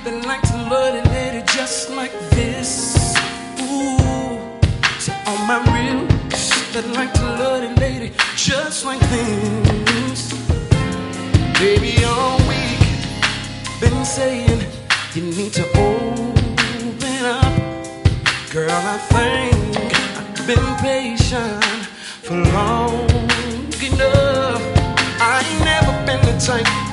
that like to love a lady just like this. Ooh, to all my real that like to love a lady just like this. Baby, all week been saying you need to open up. Girl, I think I've been patient for long enough. I ain't never been the type